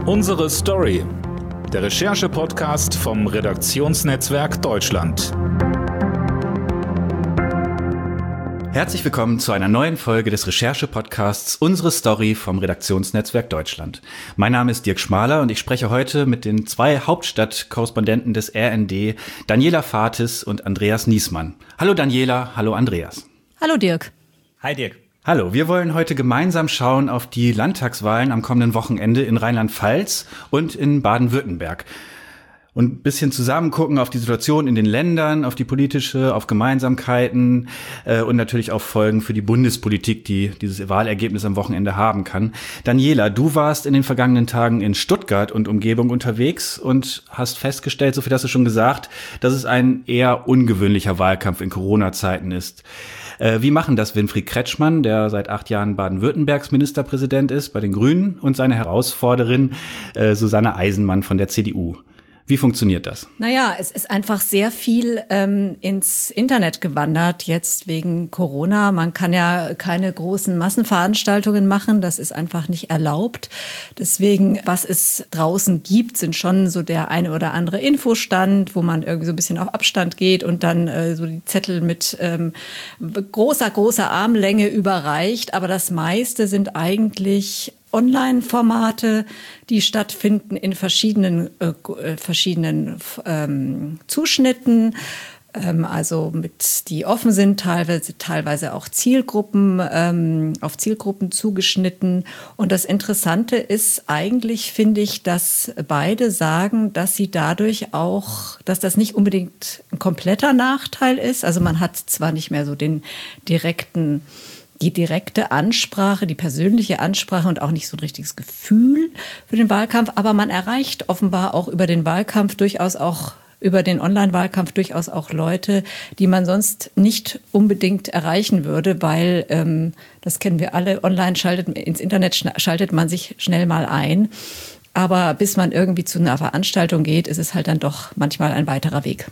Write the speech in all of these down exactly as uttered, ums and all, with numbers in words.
Unsere Story, der Recherche-Podcast vom Redaktionsnetzwerk Deutschland. Herzlich willkommen zu einer neuen Folge des Recherche-Podcasts Unsere Story vom Redaktionsnetzwerk Deutschland. Mein Name ist Dirk Schmaler und ich spreche heute mit den zwei Hauptstadt-Korrespondenten des R N D, Daniela Fatis und Andreas Niesmann. Hallo Daniela, hallo Andreas. Hallo Dirk. Hi Dirk. Hallo, wir wollen heute gemeinsam schauen auf die Landtagswahlen am kommenden Wochenende in Rheinland-Pfalz und in Baden-Württemberg. Und ein bisschen zusammen gucken auf die Situation in den Ländern, auf die politische, auf Gemeinsamkeiten äh, und natürlich auf Folgen für die Bundespolitik, die dieses Wahlergebnis am Wochenende haben kann. Daniela, du warst in den vergangenen Tagen in Stuttgart und Umgebung unterwegs und hast festgestellt, so viel hast du schon gesagt, dass es ein eher ungewöhnlicher Wahlkampf in Corona-Zeiten ist. Äh, wie machen das Winfried Kretschmann, der seit acht Jahren Baden-Württembergs Ministerpräsident ist bei den Grünen, und seine Herausforderin äh, Susanne Eisenmann von der C D U? Wie funktioniert das? Naja, es ist einfach sehr viel ähm, ins Internet gewandert, jetzt wegen Corona. Man kann ja keine großen Massenveranstaltungen machen, das ist einfach nicht erlaubt. Deswegen, was es draußen gibt, sind schon so der eine oder andere Infostand, wo man irgendwie so ein bisschen auf Abstand geht und dann äh, so die Zettel mit ähm, großer, großer Armlänge überreicht. Aber das meiste sind eigentlich Online-Formate, die stattfinden in verschiedenen, äh, verschiedenen ähm, Zuschnitten, ähm, also mit, die offen sind, teilweise, teilweise auch Zielgruppen, ähm, auf Zielgruppen zugeschnitten. Und das Interessante ist eigentlich, finde ich, dass beide sagen, dass sie dadurch auch, dass das nicht unbedingt ein kompletter Nachteil ist. Also man hat zwar nicht mehr so den direkten die direkte Ansprache, die persönliche Ansprache und auch nicht so ein richtiges Gefühl für den Wahlkampf. Aber man erreicht offenbar auch über den Wahlkampf durchaus auch, über den Online-Wahlkampf durchaus auch Leute, die man sonst nicht unbedingt erreichen würde, weil, ähm, das kennen wir alle, online schaltet, ins Internet schaltet man sich schnell mal ein. Aber bis man irgendwie zu einer Veranstaltung geht, ist es halt dann doch manchmal ein weiterer Weg.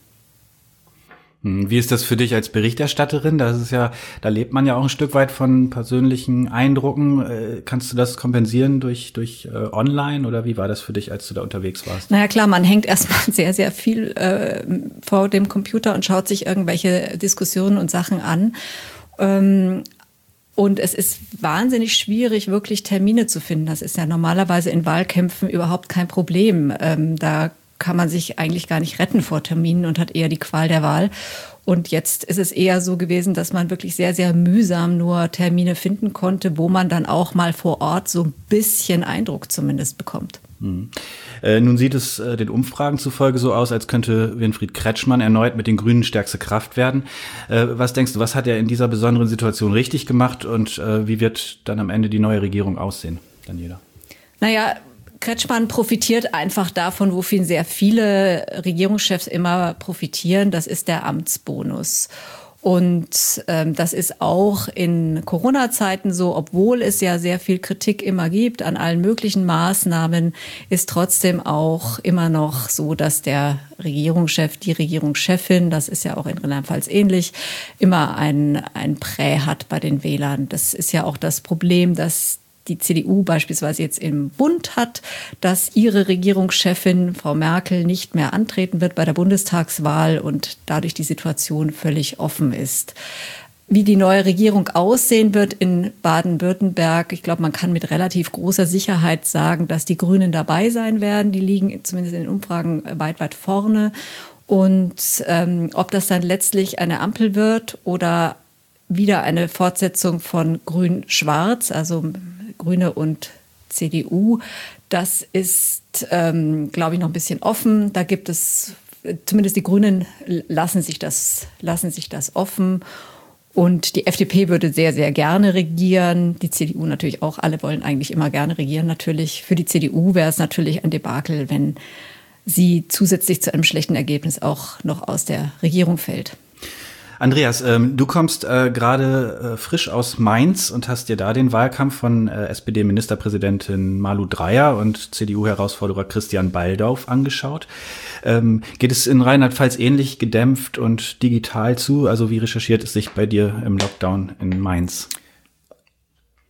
Wie ist das für dich als Berichterstatterin? Das ist ja, da lebt man ja auch ein Stück weit von persönlichen Eindrücken. Kannst du das kompensieren durch durch äh, Online, oder wie war das für dich, als du da unterwegs warst? Naja klar, man hängt erstmal sehr, sehr viel äh, vor dem Computer und schaut sich irgendwelche Diskussionen und Sachen an. Ähm, Und es ist wahnsinnig schwierig, wirklich Termine zu finden. Das ist ja normalerweise in Wahlkämpfen überhaupt kein Problem. Ähm, da kann man sich eigentlich gar nicht retten vor Terminen und hat eher die Qual der Wahl. Und jetzt ist es eher so gewesen, dass man wirklich sehr, sehr mühsam nur Termine finden konnte, wo man dann auch mal vor Ort so ein bisschen Eindruck zumindest bekommt. Hm. Äh, nun sieht es äh, den Umfragen zufolge so aus, als könnte Winfried Kretschmann erneut mit den Grünen stärkste Kraft werden. Äh, was denkst du, was hat er in dieser besonderen Situation richtig gemacht und äh, wie wird dann am Ende die neue Regierung aussehen, Daniela? Naja, Kretschmann profitiert einfach davon, wofür sehr viele Regierungschefs immer profitieren. Das ist der Amtsbonus. Und ähm, das ist auch in Corona-Zeiten so, obwohl es ja sehr viel Kritik immer gibt an allen möglichen Maßnahmen, ist trotzdem auch immer noch so, dass der Regierungschef, die Regierungschefin, das ist ja auch in Rheinland-Pfalz ähnlich, immer ein, ein Prä hat bei den Wählern. Das ist ja auch das Problem, dass die C D U beispielsweise jetzt im Bund hat, dass ihre Regierungschefin, Frau Merkel, nicht mehr antreten wird bei der Bundestagswahl und dadurch die Situation völlig offen ist. Wie die neue Regierung aussehen wird in Baden-Württemberg, ich glaube, man kann mit relativ großer Sicherheit sagen, dass die Grünen dabei sein werden. Die liegen zumindest in den Umfragen weit, weit vorne. Und ähm, ob das dann letztlich eine Ampel wird oder wieder eine Fortsetzung von Grün-Schwarz, also Grüne und C D U, das ist, ähm, glaube ich, noch ein bisschen offen. Da gibt es, zumindest die Grünen lassen sich das, lassen sich das offen. Und die F D P würde sehr, sehr gerne regieren. Die C D U natürlich auch. Alle wollen eigentlich immer gerne regieren, natürlich. Für die C D U wäre es natürlich ein Debakel, wenn sie zusätzlich zu einem schlechten Ergebnis auch noch aus der Regierung fällt. Andreas, ähm, du kommst äh, gerade äh, frisch aus Mainz und hast dir da den Wahlkampf von äh, S P D-Ministerpräsidentin Malu Dreyer und C D U-Herausforderer Christian Baldauf angeschaut. Ähm, geht es in Rheinland-Pfalz ähnlich gedämpft und digital zu? Also wie recherchiert es sich bei dir im Lockdown in Mainz?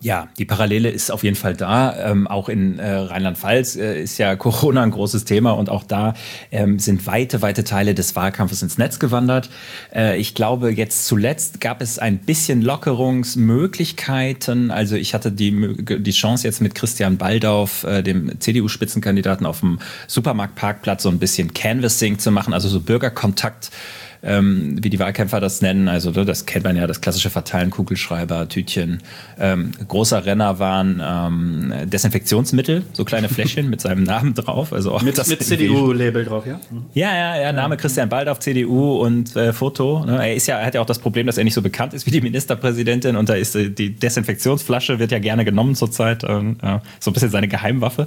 Ja, die Parallele ist auf jeden Fall da. Ähm, auch in äh, Rheinland-Pfalz äh, ist ja Corona ein großes Thema und auch da ähm, sind weite, weite Teile des Wahlkampfes ins Netz gewandert. Äh, ich glaube, jetzt zuletzt gab es ein bisschen Lockerungsmöglichkeiten. Also ich hatte die, die Chance jetzt mit Christian Baldauf, äh, dem C D U-Spitzenkandidaten, auf dem Supermarktparkplatz so ein bisschen Canvassing zu machen, also so Bürgerkontakt, Ähm, wie die Wahlkämpfer das nennen. Also das kennt man ja, das klassische Verteilen, Kugelschreiber, Tütchen. Ähm, großer Renner waren ähm, Desinfektionsmittel, so kleine Fläschchen mit seinem Namen drauf. Also auch mit das mit C D U-Label drauf, ja? Ja, ja, ja, Name Christian Baldauf, C D U und äh, Foto. Ne? Er ist ja, er hat ja auch das Problem, dass er nicht so bekannt ist wie die Ministerpräsidentin und da ist äh, die Desinfektionsflasche, wird ja gerne genommen zurzeit. Ähm, ja, so ein bisschen seine Geheimwaffe.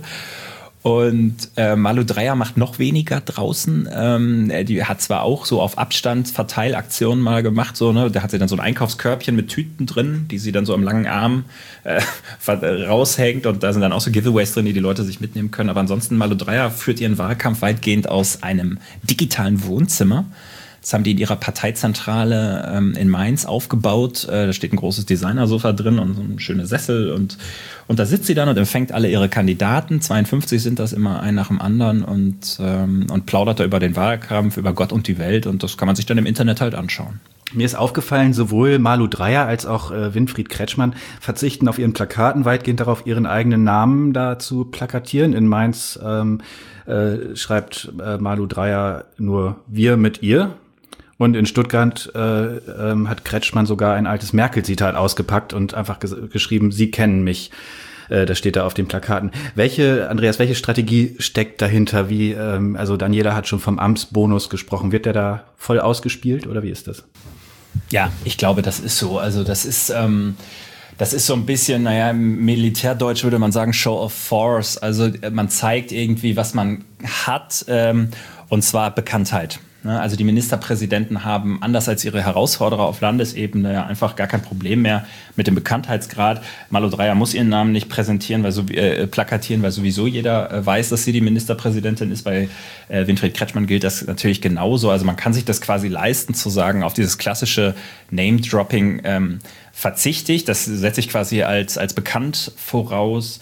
Und äh, Malu Dreyer macht noch weniger draußen. Ähm, die hat zwar auch so auf Abstand Verteilaktionen mal gemacht, so, ne? Da hat sie dann so ein Einkaufskörbchen mit Tüten drin, die sie dann so am langen Arm äh, raushängt und da sind dann auch so Giveaways drin, die die Leute sich mitnehmen können. Aber ansonsten, Malu Dreyer führt ihren Wahlkampf weitgehend aus einem digitalen Wohnzimmer. Das haben die in ihrer Parteizentrale ähm, in Mainz aufgebaut. Äh, da steht ein großes Designersofa drin und so ein schöner Sessel. Und, und da sitzt sie dann und empfängt alle ihre Kandidaten. zweiundfünfzig sind das immer, ein nach dem anderen. Und, ähm, und plaudert da über den Wahlkampf, über Gott und die Welt. Und das kann man sich dann im Internet halt anschauen. Mir ist aufgefallen, sowohl Malu Dreyer als auch äh, Winfried Kretschmann verzichten auf ihren Plakaten weitgehend darauf, ihren eigenen Namen da zu plakatieren. In Mainz ähm, äh, schreibt äh, Malu Dreyer nur "Wir mit ihr". Und in Stuttgart äh, ähm, hat Kretschmann sogar ein altes Merkel-Zitat ausgepackt und einfach ges- geschrieben, "Sie kennen mich". Äh, das steht da auf den Plakaten. Welche, Andreas, welche Strategie steckt dahinter? Wie, ähm, also Daniela hat schon vom Amtsbonus gesprochen. Wird der da voll ausgespielt oder wie ist das? Ja, ich glaube, das ist so. Also das ist... Ähm Das ist so ein bisschen, naja, im Militärdeutsch würde man sagen, Show of Force. Also man zeigt irgendwie, was man hat, ähm, und zwar Bekanntheit. Ne? Also die Ministerpräsidenten haben, anders als ihre Herausforderer auf Landesebene, ja einfach gar kein Problem mehr mit dem Bekanntheitsgrad. Malu Dreyer muss ihren Namen nicht präsentieren, weil so, äh, plakatieren, weil sowieso jeder äh, weiß, dass sie die Ministerpräsidentin ist. Bei äh, Winfried Kretschmann gilt das natürlich genauso. Also man kann sich das quasi leisten, zu sagen, auf dieses klassische Name-Dropping ähm, verzichte ich. Das setze ich quasi als, als bekannt voraus.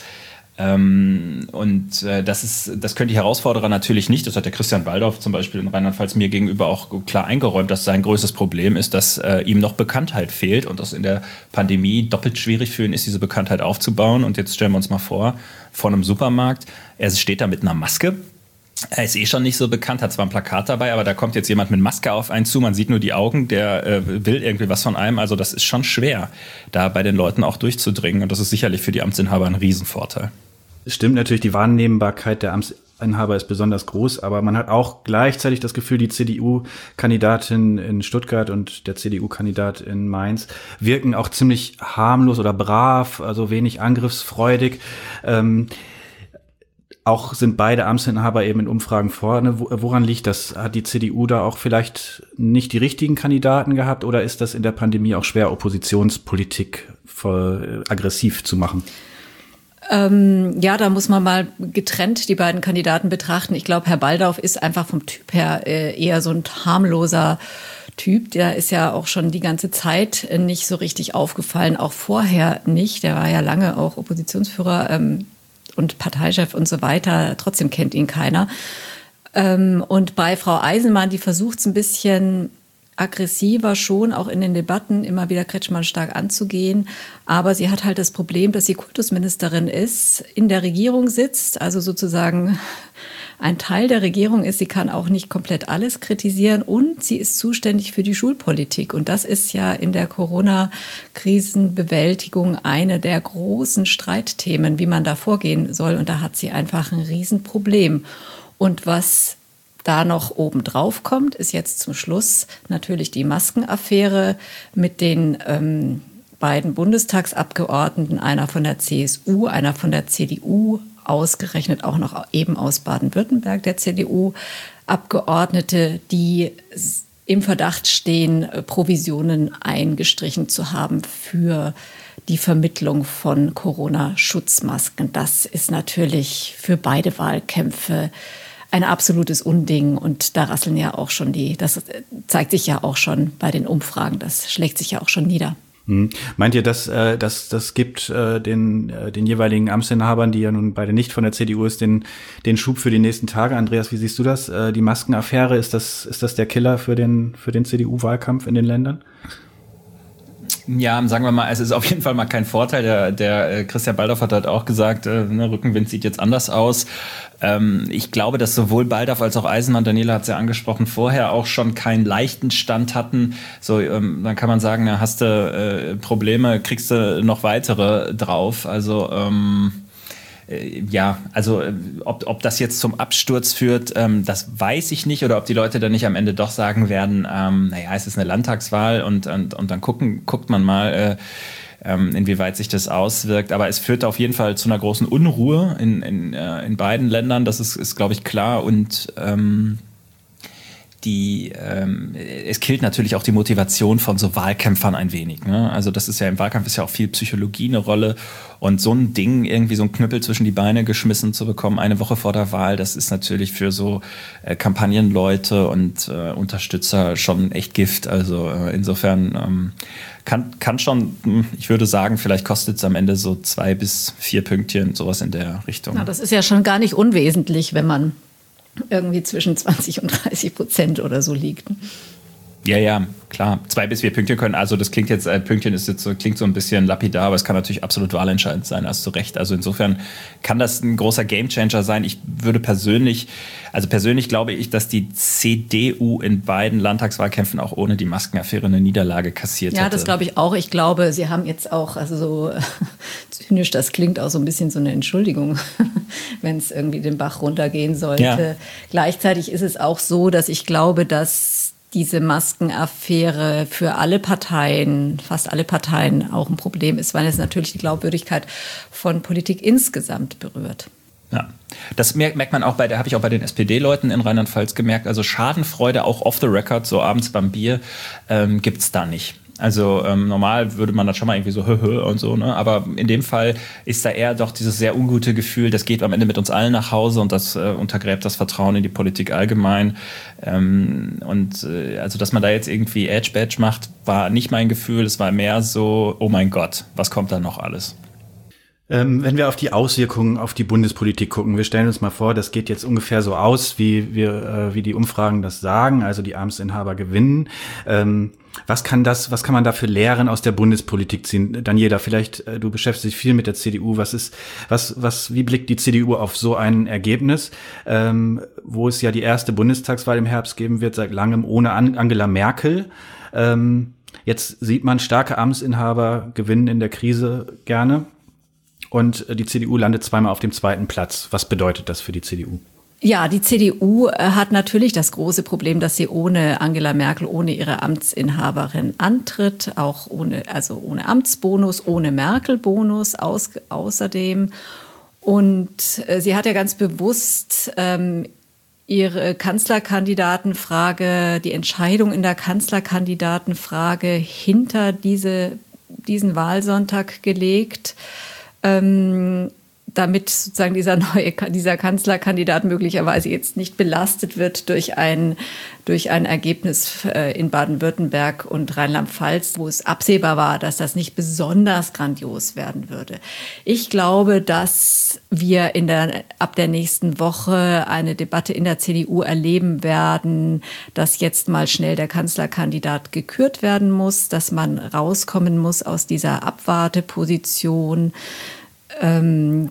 Ähm, und äh, das ist, das können die Herausforderer natürlich nicht. Das hat der Christian Baldauf zum Beispiel in Rheinland-Pfalz mir gegenüber auch klar eingeräumt, dass sein größtes Problem ist, dass äh, ihm noch Bekanntheit fehlt und das in der Pandemie doppelt schwierig für ihn ist, diese Bekanntheit aufzubauen. Und jetzt stellen wir uns mal vor, vor einem Supermarkt, er steht da mit einer Maske. Er ist eh schon nicht so bekannt, hat zwar ein Plakat dabei, aber da kommt jetzt jemand mit Maske auf einen zu, man sieht nur die Augen, der äh, will irgendwie was von einem. Also das ist schon schwer, da bei den Leuten auch durchzudringen. Und das ist sicherlich für die Amtsinhaber ein Riesenvorteil. Es stimmt natürlich, die Wahrnehmbarkeit der Amtsinhaber ist besonders groß, aber man hat auch gleichzeitig das Gefühl, die C D U-Kandidatin in Stuttgart und der C D U-Kandidat in Mainz wirken auch ziemlich harmlos oder brav, also wenig angriffsfreudig. Ähm, Auch sind beide Amtsinhaber eben in Umfragen vorne. Woran liegt das? Hat die C D U da auch vielleicht nicht die richtigen Kandidaten gehabt oder ist das in der Pandemie auch schwer, Oppositionspolitik voll aggressiv zu machen? Ähm, ja, da muss man mal getrennt die beiden Kandidaten betrachten. Ich glaube, Herr Baldauf ist einfach vom Typ her äh, eher so ein harmloser Typ. Der ist ja auch schon die ganze Zeit nicht so richtig aufgefallen, auch vorher nicht. Der war ja lange auch Oppositionsführer ähm, und Parteichef und so weiter. Trotzdem kennt ihn keiner. Ähm, und bei Frau Eisenmann, die versucht es ein bisschen aggressiver schon, auch in den Debatten, immer wieder Kretschmann stark anzugehen. Aber sie hat halt das Problem, dass sie Kultusministerin ist, in der Regierung sitzt, also sozusagen ein Teil der Regierung ist. Sie kann auch nicht komplett alles kritisieren und sie ist zuständig für die Schulpolitik. Und das ist ja in der Corona-Krisenbewältigung eine der großen Streitthemen, wie man da vorgehen soll. Und da hat sie einfach ein Riesenproblem. Und was da noch obendrauf kommt, ist jetzt zum Schluss natürlich die Maskenaffäre mit den ähm, beiden Bundestagsabgeordneten, einer von der C S U, einer von der C D U, ausgerechnet auch noch eben aus Baden-Württemberg, der C D U-Abgeordnete, die im Verdacht stehen, Provisionen eingestrichen zu haben für die Vermittlung von Corona-Schutzmasken. Das ist natürlich für beide Wahlkämpfe ein absolutes Unding und da rasseln ja auch schon die, das zeigt sich ja auch schon bei den Umfragen, das schlägt sich ja auch schon nieder. Hm. Meint ihr, dass äh, dass das gibt äh, den äh, den jeweiligen Amtsinhabern, die ja nun beide nicht von der C D U ist, den den Schub für die nächsten Tage? Andreas, wie siehst du das? Äh, die Maskenaffäre, ist das ist das der Killer für den für den C D U-Wahlkampf in den Ländern? Ja, sagen wir mal, es ist auf jeden Fall mal kein Vorteil. Der, der äh, Christian Baldauf hat halt auch gesagt, äh, ne, Rückenwind sieht jetzt anders aus. Ähm, ich glaube, dass sowohl Baldauf als auch Eisenmann, Daniela hat es ja angesprochen, vorher auch schon keinen leichten Stand hatten. So, ähm, dann kann man sagen, na, hast du äh, Probleme, kriegst du noch weitere drauf. Also ähm, ja, also ob, ob das jetzt zum Absturz führt, ähm, das weiß ich nicht, oder ob die Leute dann nicht am Ende doch sagen werden, ähm, naja, es ist eine Landtagswahl und, und, und dann gucken, guckt man mal, äh, ähm, inwieweit sich das auswirkt. Aber es führt auf jeden Fall zu einer großen Unruhe in, in, äh, in beiden Ländern, das ist, ist glaube ich, klar. Und ähm, Die, ähm, es killt natürlich auch die Motivation von so Wahlkämpfern ein wenig. Ne? Also das ist ja im Wahlkampf ist ja auch viel Psychologie eine Rolle, und so ein Ding, irgendwie so ein Knüppel zwischen die Beine geschmissen zu bekommen, eine Woche vor der Wahl, das ist natürlich für so äh, Kampagnenleute und äh, Unterstützer schon echt Gift. Also äh, insofern ähm, kann, kann schon, ich würde sagen, vielleicht kostet es am Ende so zwei bis vier Pünktchen, sowas in der Richtung. Na, das ist ja schon gar nicht unwesentlich, wenn man irgendwie zwischen zwanzig und dreißig Prozent oder so liegt. Ja, ja, klar. Zwei bis vier Pünktchen können, also das klingt jetzt, äh, Pünktchen ist jetzt so, klingt so ein bisschen lapidar, aber es kann natürlich absolut wahlentscheidend sein, hast du recht. Also insofern kann das ein großer Gamechanger sein. Ich würde persönlich, also persönlich glaube ich, dass die C D U in beiden Landtagswahlkämpfen auch ohne die Maskenaffäre eine Niederlage kassiert hätte. Ja, das glaube ich auch. Ich glaube, sie haben jetzt auch, also so zynisch, das klingt auch so ein bisschen so eine Entschuldigung, wenn es irgendwie den Bach runtergehen sollte. Ja. Gleichzeitig ist es auch so, dass ich glaube, dass diese Maskenaffäre für alle Parteien, fast alle Parteien auch ein Problem ist, weil es natürlich die Glaubwürdigkeit von Politik insgesamt berührt. Ja, das merkt man auch bei, da habe ich auch bei den S P D-Leuten in Rheinland-Pfalz gemerkt, also Schadenfreude auch off the record, so abends beim Bier, ähm, gibt es da nicht. Also ähm, normal würde man das schon mal irgendwie so hö, hö und so, ne? Aber in dem Fall ist da eher doch dieses sehr ungute Gefühl, das geht am Ende mit uns allen nach Hause, und das äh, untergräbt das Vertrauen in die Politik allgemein. Ähm, und äh, also, dass man da jetzt irgendwie Edge-Badge macht, war nicht mein Gefühl. Es war mehr so, oh mein Gott, was kommt da noch alles? Ähm, wenn wir auf die Auswirkungen auf die Bundespolitik gucken, wir stellen uns mal vor, das geht jetzt ungefähr so aus, wie wir, äh, wie die Umfragen das sagen, also die Amtsinhaber gewinnen. Ähm, was kann das, was kann man da für Lehren aus der Bundespolitik ziehen? Daniela, vielleicht, äh, du beschäftigst dich viel mit der C D U. Was ist, was, was, wie blickt die C D U auf so ein Ergebnis, ähm, wo es ja die erste Bundestagswahl im Herbst geben wird, seit langem ohne An- Angela Merkel? Ähm, jetzt sieht man starke Amtsinhaber gewinnen in der Krise gerne. Und die C D U landet zweimal auf dem zweiten Platz. Was bedeutet das für die C D U? Ja, die C D U hat natürlich das große Problem, dass sie ohne Angela Merkel, ohne ihre Amtsinhaberin antritt, auch ohne, also ohne Amtsbonus, ohne Merkel-Bonus aus, außerdem. Und äh, sie hat ja ganz bewusst ähm, ihre Kanzlerkandidatenfrage, die Entscheidung in der Kanzlerkandidatenfrage hinter diese, diesen Wahlsonntag gelegt, ähm, damit sozusagen dieser neue, dieser Kanzlerkandidat möglicherweise jetzt nicht belastet wird durch ein, durch ein Ergebnis in Baden-Württemberg und Rheinland-Pfalz, wo es absehbar war, dass das nicht besonders grandios werden würde. Ich glaube, dass wir in der, ab der nächsten Woche eine Debatte in der C D U erleben werden, dass jetzt mal schnell der Kanzlerkandidat gekürt werden muss, dass man rauskommen muss aus dieser Abwarteposition, ähm,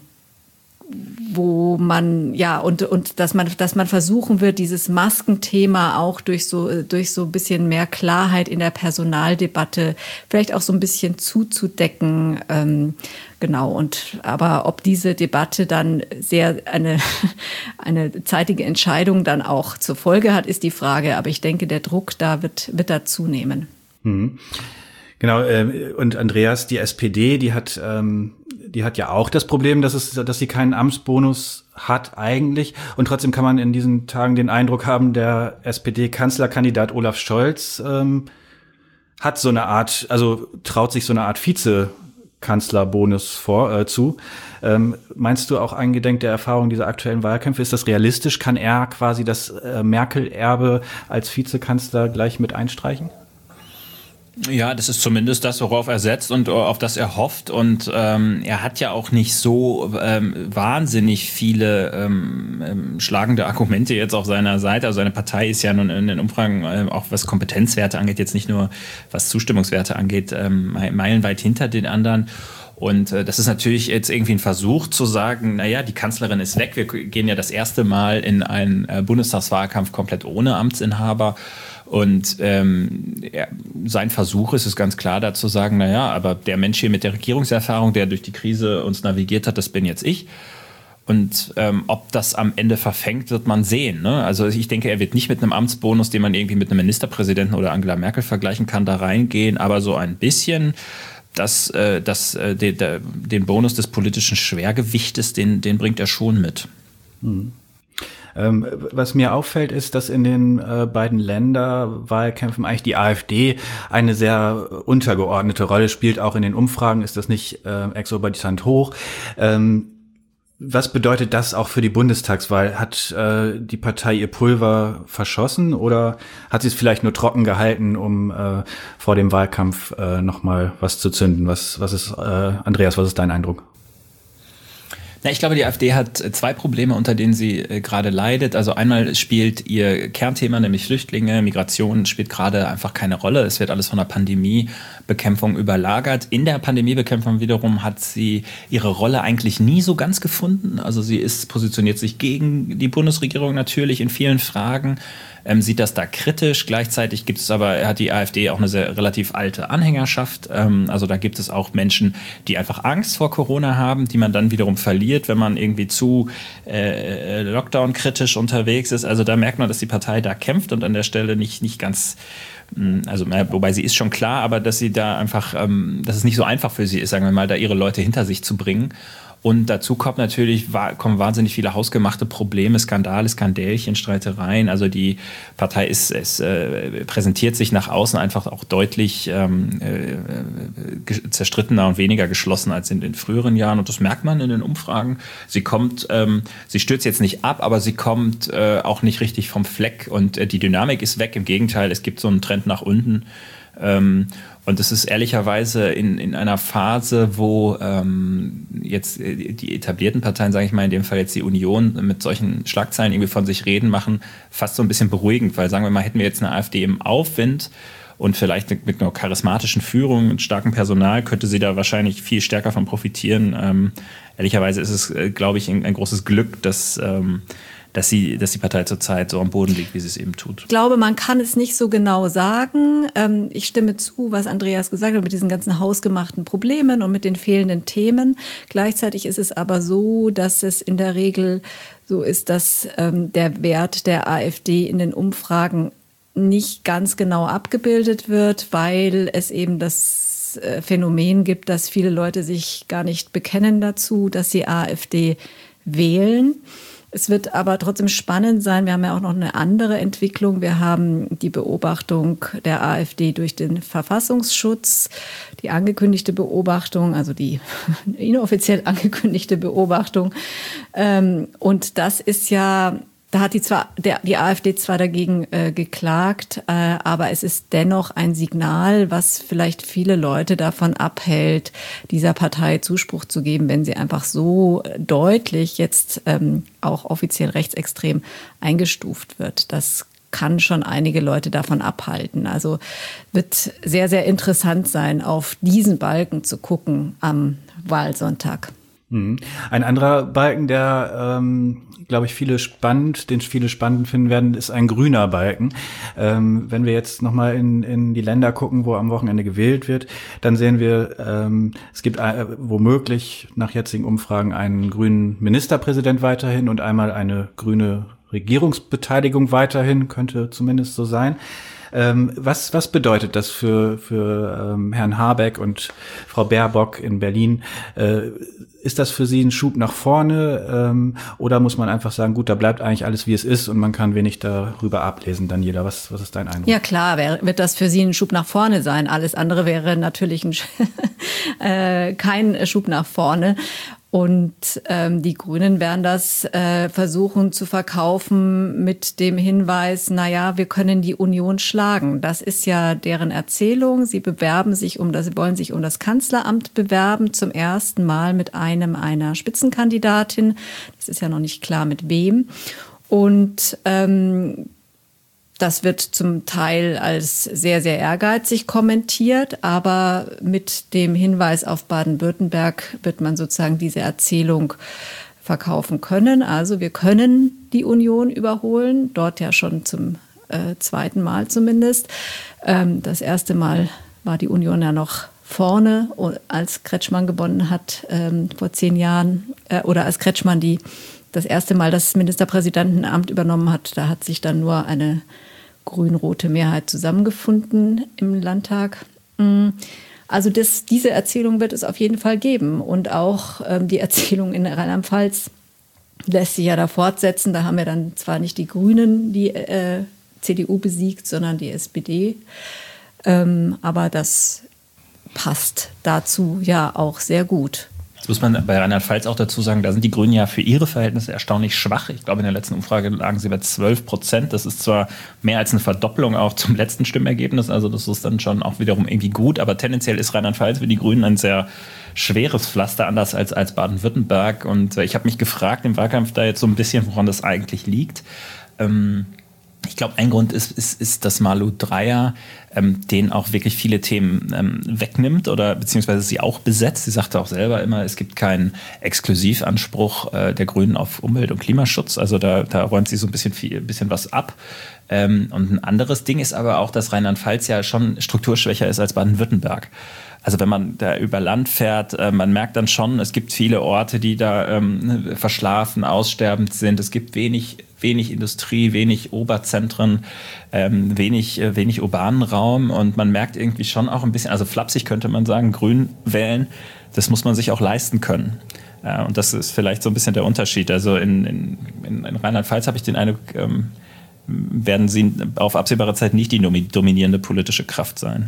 wo man, ja, und, und dass man, dass man versuchen wird, dieses Maskenthema auch durch so, durch so ein bisschen mehr Klarheit in der Personaldebatte vielleicht auch so ein bisschen zuzudecken. Ähm, genau. Und, aber ob diese Debatte dann sehr eine, eine zeitige Entscheidung dann auch zur Folge hat, ist die Frage. Aber ich denke, der Druck da wird, wird da zunehmen. Mhm. Genau, äh, und Andreas, die S P D, die hat, ähm, die hat ja auch das Problem, dass es, dass sie keinen Amtsbonus hat eigentlich. Und trotzdem kann man in diesen Tagen den Eindruck haben, der S P D-Kanzlerkandidat Olaf Scholz ähm, hat so eine Art, also traut sich so eine Art Vize-Kanzlerbonus vor äh, zu. Ähm, meinst du auch eingedenk der Erfahrung dieser aktuellen Wahlkämpfe, ist das realistisch? Kann er quasi das äh, Merkel-Erbe als Vizekanzler gleich mit einstreichen? Ja, das ist zumindest das, worauf er setzt und auf das er hofft. Und ähm, er hat ja auch nicht so ähm, wahnsinnig viele ähm, schlagende Argumente jetzt auf seiner Seite. Also seine Partei ist ja nun in den Umfragen, äh, auch was Kompetenzwerte angeht, jetzt nicht nur was Zustimmungswerte angeht, ähm, meilenweit hinter den anderen. Und äh, das ist natürlich jetzt irgendwie ein Versuch zu sagen, naja, die Kanzlerin ist weg. Wir gehen ja das erste Mal in einen äh, Bundestagswahlkampf komplett ohne Amtsinhaber. Und ähm, ja, sein Versuch ist es ganz klar, da zu sagen, naja, aber der Mensch hier mit der Regierungserfahrung, der durch die Krise uns navigiert hat, das bin jetzt ich. Und ähm, ob das am Ende verfängt, wird man sehen. Ne? Also ich denke, er wird nicht mit einem Amtsbonus, den man irgendwie mit einem Ministerpräsidenten oder Angela Merkel vergleichen kann, da reingehen, aber so ein bisschen, dass, äh, dass äh, de, de, den Bonus des politischen Schwergewichtes, den, den bringt er schon mit. Mhm. Ähm, was mir auffällt, ist, dass in den äh, beiden Länderwahlkämpfen eigentlich die AfD eine sehr untergeordnete Rolle spielt. Auch in den Umfragen ist das nicht äh, exorbitant hoch. Ähm, was bedeutet das auch für die Bundestagswahl? Hat äh, die Partei ihr Pulver verschossen oder hat sie es vielleicht nur trocken gehalten, um äh, vor dem Wahlkampf äh, nochmal was zu zünden? Was, was ist, äh, Andreas, was ist dein Eindruck? Na, ich glaube, die AfD hat zwei Probleme, unter denen sie äh, gerade leidet. Also einmal spielt ihr Kernthema, nämlich Flüchtlinge, Migration, spielt gerade einfach keine Rolle. Es wird alles von der Pandemiebekämpfung überlagert. In der Pandemiebekämpfung wiederum hat sie ihre Rolle eigentlich nie so ganz gefunden. Also sie ist, positioniert sich gegen die Bundesregierung natürlich in vielen Fragen. Ähm, sieht das da kritisch. Gleichzeitig gibt es aber, hat die AfD auch eine sehr relativ alte Anhängerschaft. Ähm, also da gibt es auch Menschen, die einfach Angst vor Corona haben, die man dann wiederum verliert, wenn man irgendwie zu äh, Lockdown-kritisch unterwegs ist. Also da merkt man, dass die Partei da kämpft und an der Stelle nicht, nicht ganz, also wobei sie ist schon klar, aber dass sie da einfach, ähm, dass es nicht so einfach für sie ist, sagen wir mal, da ihre Leute hinter sich zu bringen. Und dazu kommt natürlich, kommen wahnsinnig viele hausgemachte Probleme, Skandale, Skandälchen, Streitereien. Also die Partei ist, es äh, präsentiert sich nach außen einfach auch deutlich ähm, äh, zerstrittener und weniger geschlossen als in den früheren Jahren. Und das merkt man in den Umfragen. Sie kommt, ähm, sie stürzt jetzt nicht ab, aber sie kommt äh, auch nicht richtig vom Fleck. Und äh, die Dynamik ist weg. Im Gegenteil, es gibt so einen Trend nach unten. Ähm, Und es ist ehrlicherweise in, in einer Phase, wo ähm, jetzt die etablierten Parteien, sage ich mal, in dem Fall jetzt die Union, mit solchen Schlagzeilen irgendwie von sich reden machen, fast so ein bisschen beruhigend. Weil sagen wir mal, hätten wir jetzt eine AfD im Aufwind und vielleicht mit einer charismatischen Führung, mit starkem Personal, könnte sie da wahrscheinlich viel stärker von profitieren. Ähm, ehrlicherweise ist es, äh, glaube ich, ein, ein großes Glück, dass... Ähm, dass sie, dass die Partei zurzeit so am Boden liegt, wie sie es eben tut. Ich glaube, man kann es nicht so genau sagen. Ich stimme zu, was Andreas gesagt hat, mit diesen ganzen hausgemachten Problemen und mit den fehlenden Themen. Gleichzeitig ist es aber so, dass es in der Regel so ist, dass der Wert der AfD in den Umfragen nicht ganz genau abgebildet wird, weil es eben das Phänomen gibt, dass viele Leute sich gar nicht bekennen dazu, dass sie AfD wählen. Es wird aber trotzdem spannend sein. Wir haben ja auch noch eine andere Entwicklung. Wir haben die Beobachtung der AfD durch den Verfassungsschutz, die angekündigte Beobachtung, also die inoffiziell angekündigte Beobachtung. Und das ist ja, da hat die zwar der, die AfD zwar dagegen äh, geklagt, äh, aber es ist dennoch ein Signal, was vielleicht viele Leute davon abhält, dieser Partei Zuspruch zu geben, wenn sie einfach so deutlich jetzt ähm, auch offiziell rechtsextrem eingestuft wird. Das kann schon einige Leute davon abhalten. Also wird sehr, sehr interessant sein, auf diesen Balken zu gucken am Wahlsonntag. Ein anderer Balken, der, ähm, glaube ich, viele spannend, den viele spannend finden werden, ist ein grüner Balken. Ähm, wenn wir jetzt nochmal in, in die Länder gucken, wo am Wochenende gewählt wird, dann sehen wir, ähm, es gibt äh, womöglich nach jetzigen Umfragen einen grünen Ministerpräsident weiterhin und einmal eine grüne Regierungsbeteiligung weiterhin, könnte zumindest so sein. Ähm, was, was bedeutet das für, für ähm, Herrn Habeck und Frau Baerbock in Berlin? Äh, ist das für Sie ein Schub nach vorne ähm, oder muss man einfach sagen, gut, da bleibt eigentlich alles, wie es ist und man kann wenig darüber ablesen, Daniela? Was, was ist dein Eindruck? Ja klar, wär, wird das für Sie ein Schub nach vorne sein. Alles andere wäre natürlich ein, äh, kein Schub nach vorne. Und ähm, die Grünen werden das äh, versuchen zu verkaufen mit dem Hinweis, na ja, wir können die Union schlagen. Das ist ja deren Erzählung. Sie bewerben sich um das, sie wollen sich um das Kanzleramt bewerben, zum ersten Mal mit einem einer Spitzenkandidatin. Das ist ja noch nicht klar, mit wem. Und ähm, das wird zum Teil als sehr, sehr ehrgeizig kommentiert, aber mit dem Hinweis auf Baden-Württemberg wird man sozusagen diese Erzählung verkaufen können. Also wir können die Union überholen, dort ja schon zum äh, zweiten Mal zumindest. Ähm, das erste Mal war die Union ja noch vorne, als Kretschmann gewonnen hat ähm, vor zehn Jahren äh, oder als Kretschmann die das erste Mal das Ministerpräsidentenamt übernommen hat. Da hat sich dann nur eine grün-rote Mehrheit zusammengefunden im Landtag. Also das, diese Erzählung wird es auf jeden Fall geben. Und auch ähm, die Erzählung in Rheinland-Pfalz lässt sich ja da fortsetzen. Da haben wir dann zwar nicht die Grünen, die äh, C D U besiegt, sondern die S P D. Ähm, aber das passt dazu ja auch sehr gut. Jetzt muss man bei Rheinland-Pfalz auch dazu sagen, da sind die Grünen ja für ihre Verhältnisse erstaunlich schwach. Ich glaube, in der letzten Umfrage lagen sie bei zwölf Prozent. Das ist zwar mehr als eine Verdopplung auch zum letzten Stimmergebnis, also das ist dann schon auch wiederum irgendwie gut, aber tendenziell ist Rheinland-Pfalz für die Grünen ein sehr schweres Pflaster, anders als, als Baden-Württemberg. Und ich habe mich gefragt im Wahlkampf da jetzt so ein bisschen, woran das eigentlich liegt. Ähm, Ich glaube, ein Grund ist, ist, ist dass Malu Dreyer ähm, denen auch wirklich viele Themen ähm, wegnimmt oder beziehungsweise sie auch besetzt. Sie sagte auch selber immer, es gibt keinen Exklusivanspruch äh, der Grünen auf Umwelt- und Klimaschutz. Also da, da räumt sie so ein bisschen, viel, bisschen was ab. Ähm, und ein anderes Ding ist aber auch, dass Rheinland-Pfalz ja schon strukturschwächer ist als Baden-Württemberg. Also wenn man da über Land fährt, äh, man merkt dann schon, es gibt viele Orte, die da ähm, verschlafen, aussterbend sind. Es gibt wenig, wenig Industrie, wenig Oberzentren, ähm, wenig, äh, wenig urbanen Raum. Und man merkt irgendwie schon auch ein bisschen, also flapsig könnte man sagen, Grün wählen, das muss man sich auch leisten können. Äh, und das ist vielleicht so ein bisschen der Unterschied. Also in, in, in Rheinland-Pfalz habe ich den Eindruck, ähm, werden sie auf absehbare Zeit nicht die dominierende politische Kraft sein.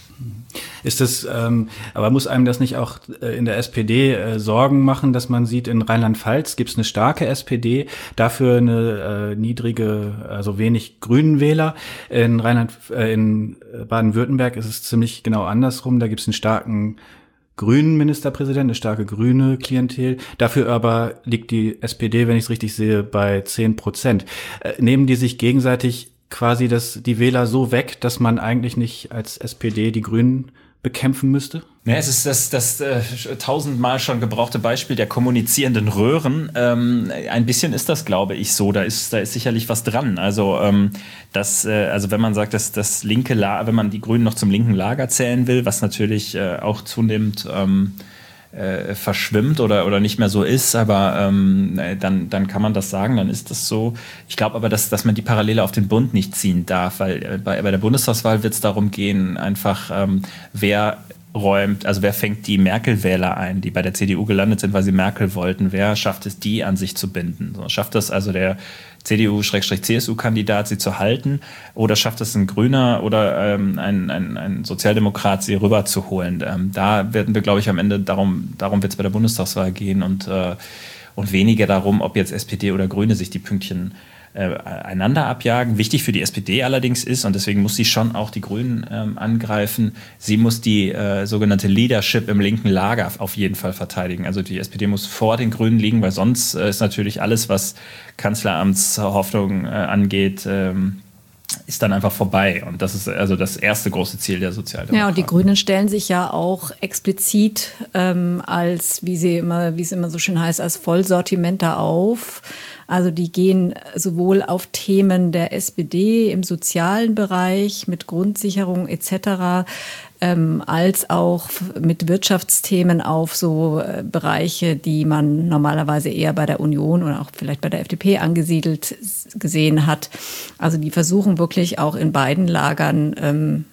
Ist das, ähm, aber muss einem das nicht auch äh, in der S P D äh, Sorgen machen, dass man sieht, in Rheinland-Pfalz gibt es eine starke S P D, dafür eine äh, niedrige, also wenig grünen Wähler. In Rheinland, äh, in Baden-Württemberg ist es ziemlich genau andersrum. Da gibt es einen starken grünen Ministerpräsidenten, eine starke grüne Klientel. Dafür aber liegt die S P D, wenn ich es richtig sehe, bei zehn Prozent. Äh, nehmen die sich gegenseitig quasi das, die Wähler so weg, dass man eigentlich nicht als S P D die Grünen bekämpfen müsste? Ja, es ist das, das äh, tausendmal schon gebrauchte Beispiel der kommunizierenden Röhren. Ähm, ein bisschen ist das, glaube ich, so. Da ist, da ist sicherlich was dran. Also, ähm, das, äh, also wenn man sagt, dass das linke Lager, wenn man die Grünen noch zum linken Lager zählen will, was natürlich äh, auch zunehmend ähm, äh, verschwimmt oder, oder nicht mehr so ist, aber ähm, dann, dann kann man das sagen, dann ist das so. Ich glaube aber, dass, dass man die Parallele auf den Bund nicht ziehen darf, weil äh, bei, bei der Bundestagswahl wird es darum gehen, einfach ähm, wer räumt, also wer fängt die Merkel-Wähler ein, die bei der C D U gelandet sind, weil sie Merkel wollten, wer schafft es, die an sich zu binden? So, schafft das also der C D U-C S U-Kandidat, sie zu halten, oder schafft es ein Grüner oder ähm, ein, ein, ein Sozialdemokrat, sie rüberzuholen? Ähm, da werden wir, glaube ich, am Ende, darum, darum wird es bei der Bundestagswahl gehen und, äh, und weniger darum, ob jetzt S P D oder Grüne sich die Pünktchen äh, einander abjagen. Wichtig für die S P D allerdings ist, und deswegen muss sie schon auch die Grünen ähm, angreifen, sie muss die äh, sogenannte Leadership im linken Lager auf jeden Fall verteidigen. Also die S P D muss vor den Grünen liegen, weil sonst äh, ist natürlich alles, was Kanzleramtshoffnung äh, angeht, ähm, ist dann einfach vorbei. Und das ist also das erste große Ziel der Sozialdemokraten. Ja, und die Grünen stellen sich ja auch explizit ähm, als, wie sie immer, wie es immer so schön heißt, als Vollsortimenter auf. Also die gehen sowohl auf Themen der S P D im sozialen Bereich mit Grundsicherung et cetera, ähm, als auch mit Wirtschaftsthemen auf so äh, Bereiche, die man normalerweise eher bei der Union oder auch vielleicht bei der F D P angesiedelt gesehen hat. Also die versuchen wirklich auch in beiden Lagern ähm,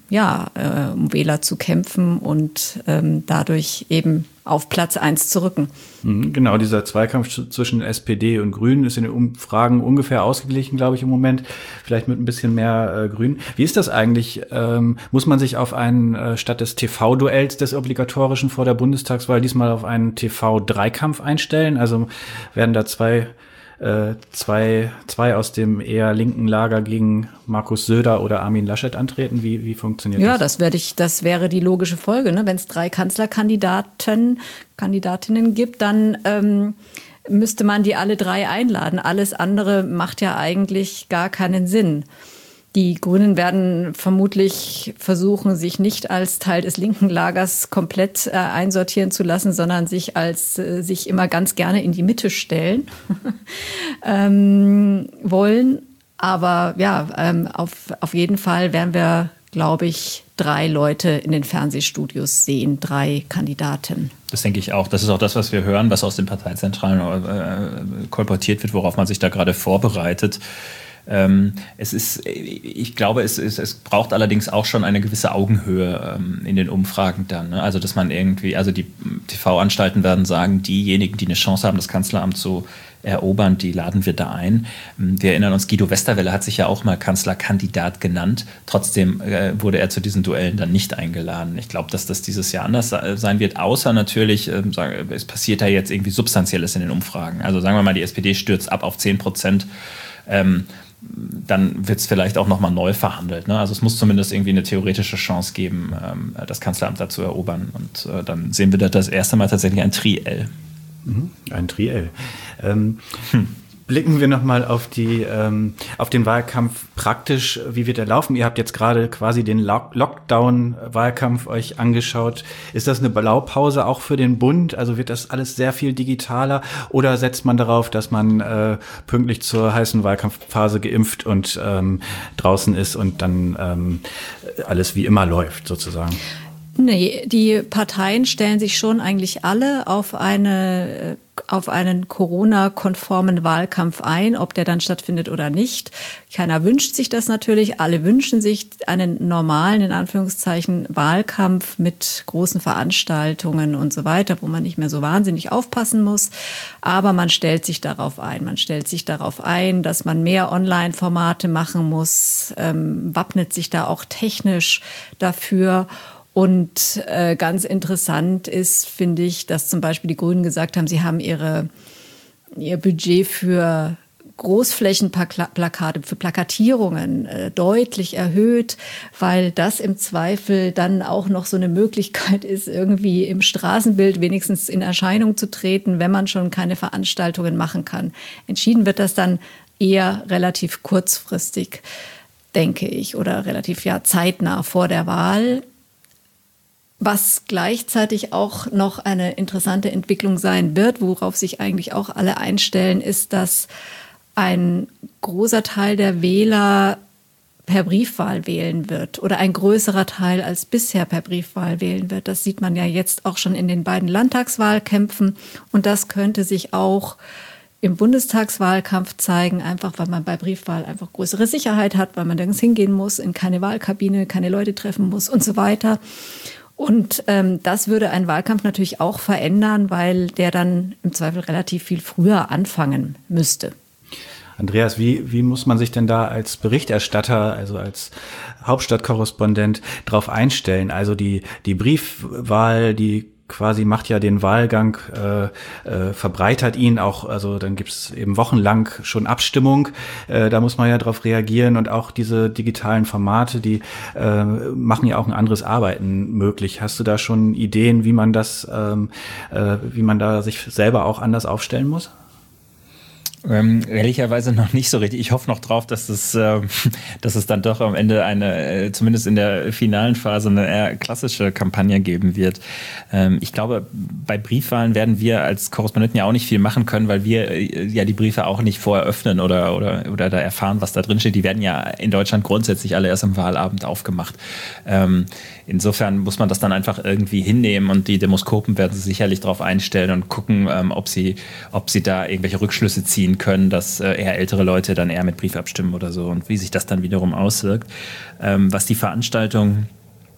ja, äh, um Wähler zu kämpfen und ähm, dadurch eben auf Platz eins zu rücken. Genau, dieser Zweikampf zwischen S P D und Grünen ist in den Umfragen ungefähr ausgeglichen, glaube ich, im Moment. Vielleicht mit ein bisschen mehr äh, Grünen. Wie ist das eigentlich? Ähm, muss man sich auf einen, äh, statt des T V-Duells des obligatorischen vor der Bundestagswahl, diesmal auf einen T V-Dreikampf einstellen? Also werden da zwei Äh, zwei, zwei aus dem eher linken Lager gegen Markus Söder oder Armin Laschet antreten? Wie, wie funktioniert ja, das? Ja, das werde ich, das wäre die logische Folge, ne? Wenn es drei Kanzlerkandidaten, Kandidatinnen gibt, dann ähm, müsste man die alle drei einladen. Alles andere macht ja eigentlich gar keinen Sinn. Die Grünen werden vermutlich versuchen, sich nicht als Teil des linken Lagers komplett äh, einsortieren zu lassen, sondern sich als äh, sich immer ganz gerne in die Mitte stellen ähm, wollen. Aber ja, ähm, auf, auf jeden Fall werden wir, glaube ich, drei Leute in den Fernsehstudios sehen, drei Kandidaten. Das denke ich auch. Das ist auch das, was wir hören, was aus den Parteizentralen äh, kolportiert wird, worauf man sich da gerade vorbereitet. Ähm, es ist, ich glaube, es, es, es braucht allerdings auch schon eine gewisse Augenhöhe ähm, in den Umfragen dann. Ne? Also, dass man irgendwie, also die T V-Anstalten werden sagen, diejenigen, die eine Chance haben, das Kanzleramt zu erobern, die laden wir da ein. Wir erinnern uns, Guido Westerwelle hat sich ja auch mal Kanzlerkandidat genannt. Trotzdem äh, wurde er zu diesen Duellen dann nicht eingeladen. Ich glaube, dass das dieses Jahr anders sein wird, außer natürlich, äh, es passiert da jetzt irgendwie Substanzielles in den Umfragen. Also sagen wir mal, die S P D stürzt ab auf zehn Prozent. Ähm, dann wird es vielleicht auch nochmal neu verhandelt. Ne? Also es muss zumindest irgendwie eine theoretische Chance geben, ähm, das Kanzleramt da zu erobern. Und äh, dann sehen wir da das erste Mal tatsächlich ein Triell. Mhm, ein Triell. Ähm, hm. Blicken wir nochmal auf die, ähm, auf den Wahlkampf praktisch. Wie wird er laufen? Ihr habt jetzt gerade quasi den Lock- Lockdown-Wahlkampf euch angeschaut. Ist das eine Blaupause auch für den Bund? Also wird das alles sehr viel digitaler? Oder setzt man darauf, dass man äh, pünktlich zur heißen Wahlkampfphase geimpft und ähm, draußen ist und dann ähm, alles wie immer läuft sozusagen? Nee, die Parteien stellen sich schon eigentlich alle auf eine auf einen Corona-konformen Wahlkampf ein, ob der dann stattfindet oder nicht. Keiner wünscht sich das natürlich. Alle wünschen sich einen normalen, in Anführungszeichen, Wahlkampf mit großen Veranstaltungen und so weiter, wo man nicht mehr so wahnsinnig aufpassen muss. Aber man stellt sich darauf ein. Man stellt sich darauf ein, dass man mehr Online-Formate machen muss, ähm, wappnet sich da auch technisch dafür. Und äh, ganz interessant ist, finde ich, dass zum Beispiel die Grünen gesagt haben, sie haben ihre, ihr Budget für Großflächenplakate, für Plakatierungen äh, deutlich erhöht, weil das im Zweifel dann auch noch so eine Möglichkeit ist, irgendwie im Straßenbild wenigstens in Erscheinung zu treten, wenn man schon keine Veranstaltungen machen kann. Entschieden wird das dann eher relativ kurzfristig, denke ich, oder relativ ja zeitnah vor der Wahl. Was gleichzeitig auch noch eine interessante Entwicklung sein wird, worauf sich eigentlich auch alle einstellen, ist, dass ein großer Teil der Wähler per Briefwahl wählen wird oder ein größerer Teil als bisher per Briefwahl wählen wird. Das sieht man ja jetzt auch schon in den beiden Landtagswahlkämpfen und das könnte sich auch im Bundestagswahlkampf zeigen, einfach weil man bei Briefwahl einfach größere Sicherheit hat, weil man nirgends hingehen muss, in keine Wahlkabine, keine Leute treffen muss und so weiter. Und ähm, das würde einen Wahlkampf natürlich auch verändern, weil der dann im Zweifel relativ viel früher anfangen müsste. Andreas, wie, wie muss man sich denn da als Berichterstatter, also als Hauptstadtkorrespondent drauf einstellen? Also die, die Briefwahl, die quasi macht ja den Wahlgang, äh, äh, verbreitert ihn auch, also dann gibt's eben wochenlang schon Abstimmung, äh, da muss man ja drauf reagieren und auch diese digitalen Formate, die äh, machen ja auch ein anderes Arbeiten möglich. Hast du da schon Ideen, wie man das, ähm, äh, wie man da sich selber auch anders aufstellen muss? Ähm, ehrlicherweise noch nicht so richtig. Ich hoffe noch drauf, dass es, äh, dass es dann doch am Ende eine, äh, zumindest in der finalen Phase, eine eher klassische Kampagne geben wird. Ähm, ich glaube, bei Briefwahlen werden wir als Korrespondenten ja auch nicht viel machen können, weil wir äh, ja die Briefe auch nicht vorher öffnen oder, oder, oder da erfahren, was da drin steht. Die werden ja in Deutschland grundsätzlich alle erst am Wahlabend aufgemacht. Ähm, insofern muss man das dann einfach irgendwie hinnehmen und die Demoskopen werden sich sicherlich darauf einstellen und gucken, ähm, ob sie, ob sie da irgendwelche Rückschlüsse ziehen können, dass äh, eher ältere Leute dann eher mit Brief abstimmen oder so und wie sich das dann wiederum auswirkt. Ähm, was die Veranstaltung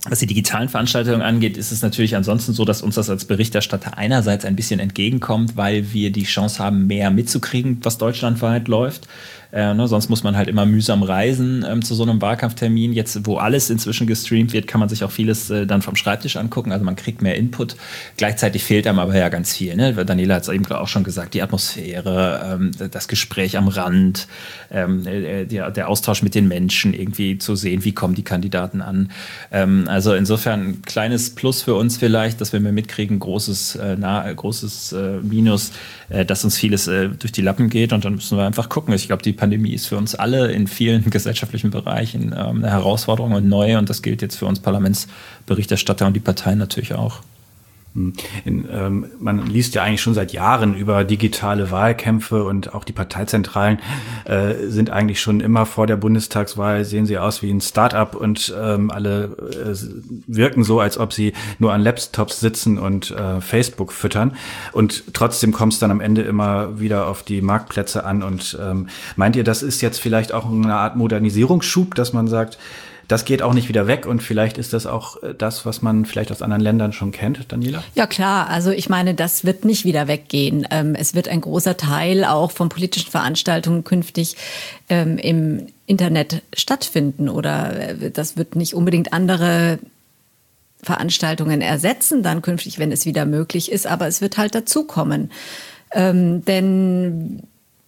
Was die digitalen Veranstaltungen angeht, ist es natürlich ansonsten so, dass uns das als Berichterstatter einerseits ein bisschen entgegenkommt, weil wir die Chance haben, mehr mitzukriegen, was deutschlandweit läuft. Äh, ne, sonst muss man halt immer mühsam reisen ähm, zu so einem Wahlkampftermin. Jetzt, wo alles inzwischen gestreamt wird, kann man sich auch vieles äh, dann vom Schreibtisch angucken. Also man kriegt mehr Input. Gleichzeitig fehlt einem aber ja ganz viel. Ne? Daniela hat es eben auch schon gesagt, die Atmosphäre, ähm, das Gespräch am Rand, ähm, der, der Austausch mit den Menschen, irgendwie zu sehen, wie kommen die Kandidaten an. Ähm, also insofern ein kleines Plus für uns vielleicht, dass wir mehr mitkriegen, großes, äh, na, großes äh, Minus, äh, dass uns vieles äh, durch die Lappen geht, und dann müssen wir einfach gucken. Ich glaube, die Pandemie ist für uns alle in vielen gesellschaftlichen Bereichen ähm, eine Herausforderung und neu, und das gilt jetzt für uns Parlamentsberichterstatter und die Parteien natürlich auch. In, ähm, man liest ja eigentlich schon seit Jahren über digitale Wahlkämpfe, und auch die Parteizentralen äh, sind eigentlich schon immer vor der Bundestagswahl, sehen sie aus wie ein Start-up, und ähm, alle äh, wirken so, als ob sie nur an Laptops sitzen und äh, Facebook füttern, und trotzdem kommt es dann am Ende immer wieder auf die Marktplätze an. Und ähm, meint ihr, das ist jetzt vielleicht auch eine Art Modernisierungsschub, dass man sagt, das geht auch nicht wieder weg, und vielleicht ist das auch das, was man vielleicht aus anderen Ländern schon kennt, Daniela? Ja klar, also ich meine, das wird nicht wieder weggehen. Es wird ein großer Teil auch von politischen Veranstaltungen künftig ähm, im Internet stattfinden, oder das wird nicht unbedingt andere Veranstaltungen ersetzen dann künftig, wenn es wieder möglich ist, aber es wird halt dazukommen. Ähm, denn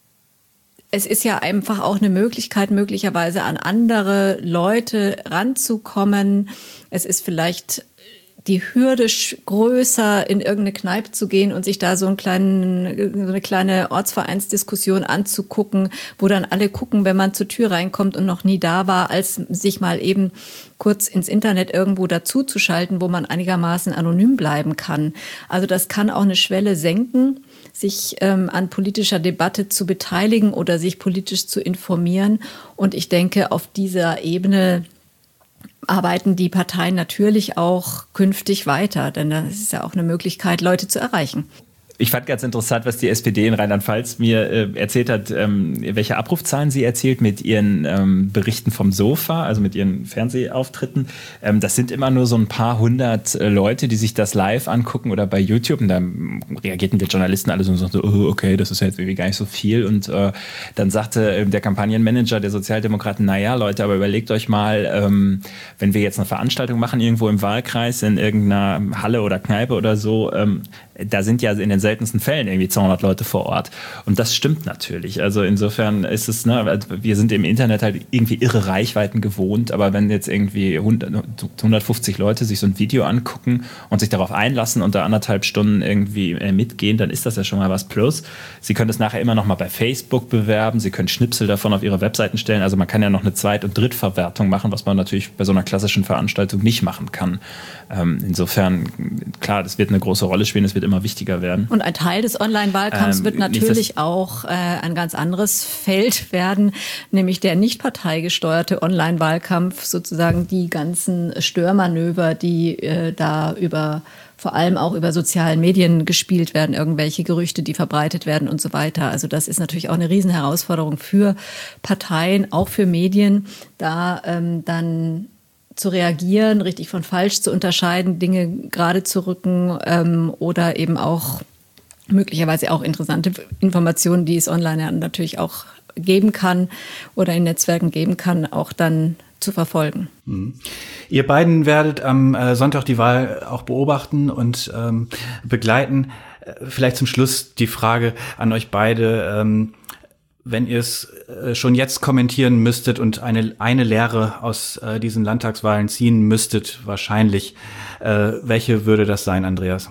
es ist ja einfach auch eine Möglichkeit, möglicherweise an andere Leute ranzukommen. Es ist vielleicht die Hürde größer, in irgendeine Kneipe zu gehen und sich da so, einen kleinen, so eine kleine Ortsvereinsdiskussion anzugucken, wo dann alle gucken, wenn man zur Tür reinkommt und noch nie da war, als sich mal eben kurz ins Internet irgendwo dazu zu schalten, wo man einigermaßen anonym bleiben kann. Also das kann auch eine Schwelle senken, sich ähm, an politischer Debatte zu beteiligen oder sich politisch zu informieren. Und ich denke, auf dieser Ebene arbeiten die Parteien natürlich auch künftig weiter, denn das ist ja auch eine Möglichkeit, Leute zu erreichen. Ich fand ganz interessant, was die S P D in Rheinland-Pfalz mir äh, erzählt hat, ähm, welche Abrufzahlen sie erzielt mit ihren ähm, Berichten vom Sofa, also mit ihren Fernsehauftritten. Ähm, das sind immer nur so ein paar hundert äh, Leute, die sich das live angucken oder bei YouTube. Und da reagierten wir Journalisten alle so und sagten, oh, okay, das ist ja jetzt irgendwie gar nicht so viel. Und äh, dann sagte äh, der Kampagnenmanager der Sozialdemokraten, naja, Leute, aber überlegt euch mal, ähm, wenn wir jetzt eine Veranstaltung machen irgendwo im Wahlkreis, in irgendeiner Halle oder Kneipe oder so, ähm, da sind ja in den seltensten Fällen irgendwie zweihundert Leute vor Ort. Und das stimmt natürlich. Also insofern ist es, ne, wir sind im Internet halt irgendwie irre Reichweiten gewohnt, aber wenn jetzt irgendwie hundertfünfzig Leute sich so ein Video angucken und sich darauf einlassen und da anderthalb Stunden irgendwie mitgehen, dann ist das ja schon mal was Plus. Sie können es nachher immer noch mal bei Facebook bewerben, Sie können Schnipsel davon auf Ihre Webseiten stellen. Also man kann ja noch eine Zweit- und Drittverwertung machen, was man natürlich bei so einer klassischen Veranstaltung nicht machen kann. Ähm, insofern, klar, das wird eine große Rolle spielen, es wird immer wichtiger werden. Und ein Teil des Online-Wahlkampfs ähm, wird natürlich auch äh, ein ganz anderes Feld werden, nämlich der nicht parteigesteuerte Online-Wahlkampf, sozusagen die ganzen Störmanöver, die äh, da über vor allem auch über sozialen Medien gespielt werden, irgendwelche Gerüchte, die verbreitet werden und so weiter. Also das ist natürlich auch eine Riesenherausforderung für Parteien, auch für Medien, da ähm, dann zu reagieren, richtig von falsch zu unterscheiden, Dinge gerade zu rücken ähm, oder eben auch möglicherweise auch interessante Informationen, die es online ja natürlich auch geben kann oder in Netzwerken geben kann, auch dann zu verfolgen. Mhm. Ihr beiden werdet am äh, Sonntag die Wahl auch beobachten und ähm, begleiten. Äh, vielleicht zum Schluss die Frage an euch beide, ähm, wenn ihr es äh, schon jetzt kommentieren müsstet und eine eine Lehre aus äh, diesen Landtagswahlen ziehen müsstet, wahrscheinlich, äh, welche würde das sein, Andreas?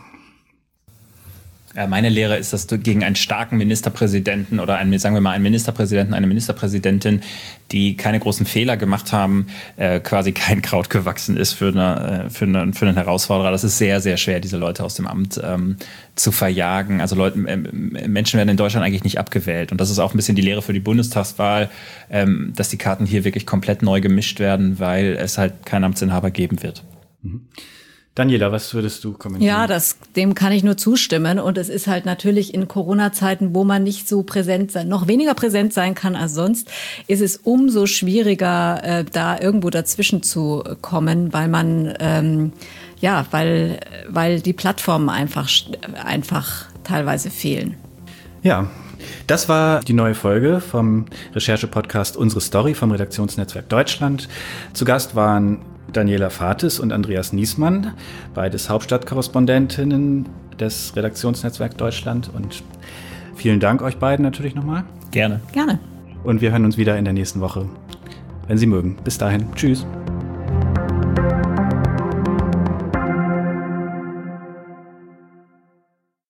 Ja, meine Lehre ist, dass du gegen einen starken Ministerpräsidenten oder einen, sagen wir mal, einen Ministerpräsidenten, eine Ministerpräsidentin, die keine großen Fehler gemacht haben, äh, quasi kein Kraut gewachsen ist für, eine, für, eine, für einen Herausforderer. Das ist sehr, sehr schwer, diese Leute aus dem Amt ähm, zu verjagen. Also Leute, äh, Menschen werden in Deutschland eigentlich nicht abgewählt. Und das ist auch ein bisschen die Lehre für die Bundestagswahl, ähm, dass die Karten hier wirklich komplett neu gemischt werden, weil es halt keinen Amtsinhaber geben wird. Mhm. Daniela, was würdest du kommentieren? Ja, das, dem kann ich nur zustimmen. Und es ist halt natürlich in Corona-Zeiten, wo man nicht so präsent sein, noch weniger präsent sein kann als sonst, ist es umso schwieriger, äh, da irgendwo dazwischen zu kommen, weil man, ähm, ja, weil, weil die Plattformen einfach, einfach teilweise fehlen. Ja, das war die neue Folge vom Recherche-Podcast Unsere Story vom Redaktionsnetzwerk Deutschland. Zu Gast waren Daniela Fatis und Andreas Niesmann, beides Hauptstadtkorrespondentinnen des Redaktionsnetzwerk Deutschland. Und vielen Dank euch beiden natürlich nochmal. Gerne. Gerne. Und wir hören uns wieder in der nächsten Woche, wenn Sie mögen. Bis dahin. Tschüss.